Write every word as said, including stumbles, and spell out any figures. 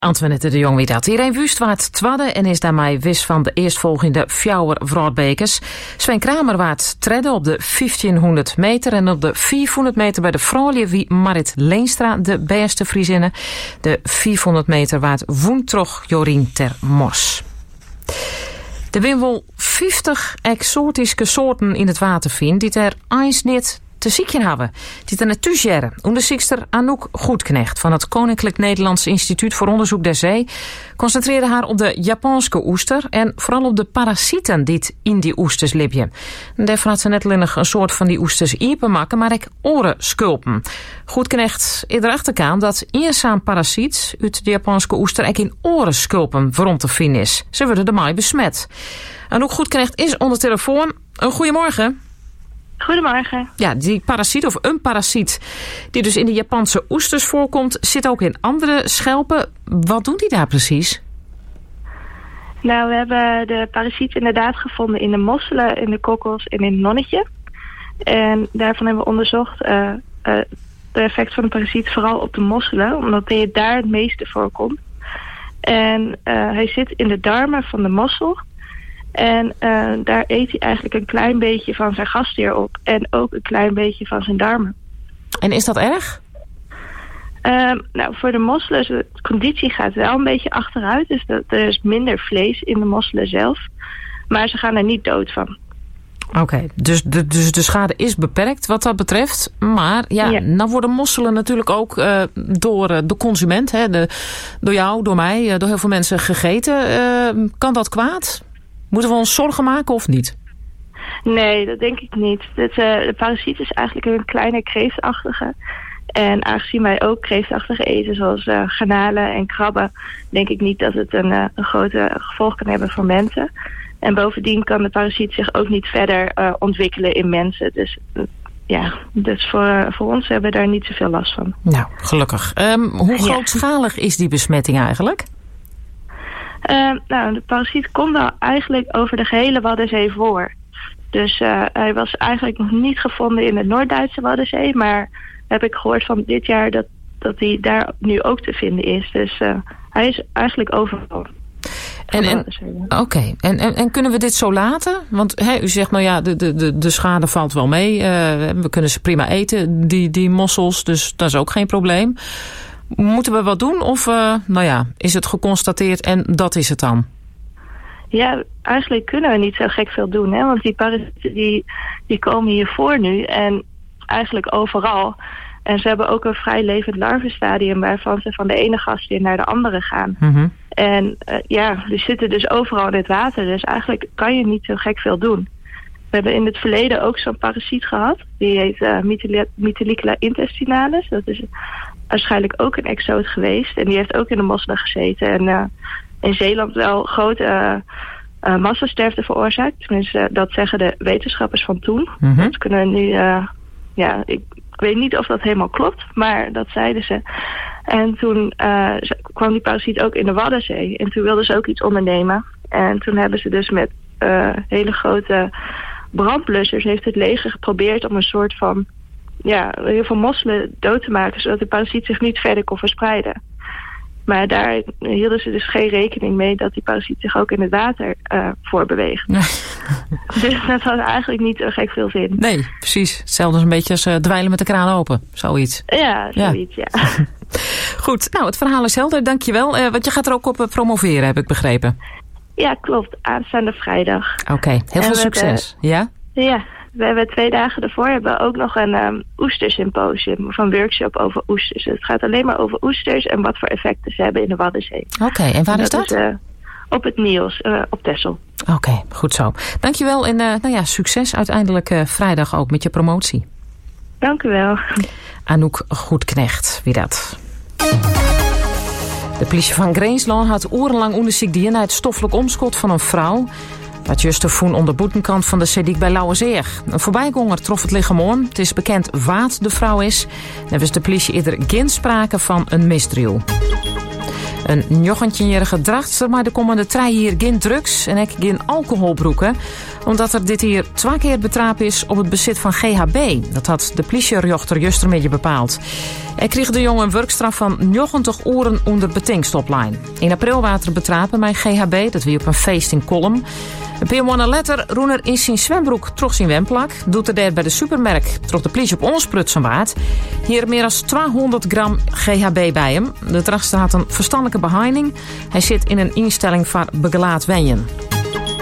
Antoinette de Jong wie dat. Irene Wust waard twadde en is daarmee wis van de eerstvolgende fjouwer Wroudbekers. Sven Kramer waard tredde op de vijftienhonderd meter en op de vierhonderd meter bij de vrouwen wie Marit Leenstra de beste Friesinne. De vierhonderd meter waard woentrog Jorien ter Mos. De win wel vijftig exotische soorten in het water vindt die er eens niet te ziekje hebben. Die er naartoe jaren. Onderzoekster Anouk Goedknecht van het Koninklijk Nederlands Instituut voor Onderzoek der Zee concentreerde haar op de Japanse oester en vooral op de parasieten die in die oesters libje. Daarvan had ze net alleen een soort van die oesters iepen maken, maar ook oren skulpen. Goedknecht is erachter kwam dat eenzaam parasiet uit de Japanse oester ook in oren skulpen waarom te vinden is. Ze worden ermee besmet. Anouk Goedknecht is onder telefoon. Een goedemorgen. Goedemorgen. Ja, die parasiet of een parasiet die dus in de Japanse oesters voorkomt, zit ook in andere schelpen. Wat doen die daar precies? Nou, we hebben de parasiet inderdaad gevonden in de mosselen, in de kokkels en in het nonnetje. En daarvan hebben we onderzocht uh, uh, de effect van de parasiet vooral op de mosselen, omdat hij daar het meeste voorkomt. En uh, hij zit in de darmen van de mossel. En uh, daar eet hij eigenlijk een klein beetje van zijn gastheer op. En ook een klein beetje van zijn darmen. En is dat erg? Uh, nou, voor de mosselen, de conditie gaat wel een beetje achteruit. Dus dat, er is minder vlees in de mosselen zelf. Maar ze gaan er niet dood van. Oké, okay, dus, de, dus de schade is beperkt wat dat betreft. Maar ja, ja. nou worden mosselen natuurlijk ook uh, door uh, de consument, hè, de, door jou, door mij, uh, door heel veel mensen gegeten. Uh, kan dat kwaad? Moeten we ons zorgen maken of niet? Nee, dat denk ik niet. Dit, uh, de parasiet is eigenlijk een kleine kreeftachtige. En aangezien wij ook kreeftachtige eten, zoals uh, garnalen en krabben, denk ik niet dat het een, uh, een grote gevolg kan hebben voor mensen. En bovendien kan de parasiet zich ook niet verder uh, ontwikkelen in mensen. Dus uh, ja, dus voor, uh, voor ons hebben we daar niet zoveel last van. Nou, gelukkig. Um, hoe grootschalig ja. is die besmetting eigenlijk? Uh, nou, de parasiet komt wel eigenlijk over de gehele Waddenzee voor. Dus uh, hij was eigenlijk nog niet gevonden in de Noord-Duitse Waddenzee. Maar heb ik gehoord van dit jaar dat, dat hij daar nu ook te vinden is. Dus uh, hij is eigenlijk overal. En, en, Oké, okay. en, en, en kunnen we dit zo laten? Want hè, u zegt nou ja, de, de, de schade valt wel mee. Uh, we kunnen ze prima eten, die, die mossels. Dus dat is ook geen probleem. Moeten we wat doen of uh, nou ja, is het geconstateerd en dat is het dan? Ja, eigenlijk kunnen we niet zo gek veel doen. Hè? Want die parasieten die, die komen hier voor nu en eigenlijk overal. En ze hebben ook een vrij levend larvenstadium waarvan ze van de ene gastheer naar de andere gaan. Mm-hmm. En uh, ja, die zitten dus overal in het water. Dus eigenlijk kan je niet zo gek veel doen. We hebben in het verleden ook zo'n parasiet gehad. Die heet uh, Mytillicula intestinalis. Dat is waarschijnlijk ook een exoot geweest. En die heeft ook in de mosselen gezeten. En uh, in Zeeland wel grote uh, uh, massasterfte veroorzaakt. Tenminste, uh, dat zeggen de wetenschappers van toen. Mm-hmm. Dat kunnen we nu... Uh, ja, ik, ik weet niet of dat helemaal klopt. Maar dat zeiden ze. En toen uh, kwam die parasiet ook in de Waddenzee. En toen wilden ze ook iets ondernemen. En toen hebben ze dus met uh, hele grote brandblussers... heeft het leger geprobeerd om een soort van... ja, heel veel mosselen dood te maken, zodat de parasiet zich niet verder kon verspreiden. Maar daar hielden ze dus geen rekening mee dat die parasiet zich ook in het water uh, voorbeweegt. Nee. Dus dat had eigenlijk niet zo gek veel zin. Nee, precies. Hetzelfde als een beetje als uh, dweilen met de kraan open. Zoiets. Ja, zoiets, ja. ja. Goed, nou, het verhaal is helder, dankjewel. Uh, want je gaat er ook op uh, promoveren, heb ik begrepen. Ja, klopt. Aanstaande vrijdag. Oké, okay. heel veel succes. Hebben, ja? Ja. We hebben twee dagen ervoor hebben we ook nog een um, oestersymposium of een workshop over oesters. Het gaat alleen maar over oesters en wat voor effecten ze hebben in de Waddenzee. Oké, okay, en waar en is dat? dat? Is, uh, op het Niels, uh, op Texel. Oké, okay, goed zo. Dankjewel en uh, nou ja, succes uiteindelijk uh, vrijdag ook met je promotie. Dank u wel. Anouk Goedknecht, wie dat? De politie van Greensland had urenlang onderzoek die naar het stoffelijk omschot van een vrouw. Dat juist te voen onder boetenkant van de Sediek bij Lauwerzeer. Een voorbijganger trof het lichaam aan. Het is bekend wat de vrouw is. Er was de politie eerder geen sprake van een misdrijf. Een negentienjarige drachtster maar de komende drie hier geen drugs en ook geen alcoholbroeken, omdat er dit hier twee keer betrapt is op het bezit van G H B. Dat had de politierechter justermiddag bepaald. Hij kreeg de jongen een werkstraf van negentig uren onder betingstoplijn. In april werd er betrapen met G H B, dat wie op een feest in Kolm. Een paar maanden later roen er in zijn zwembroek trots zijn wemplak. Doet er daar bij de supermerk trots de politie op ons prutsen waard. Hier meer dan tweehonderd gram G H B bij hem. De drachtster had een verstandelijke behinding. Hij zit in een instelling voor begelaat wenjen.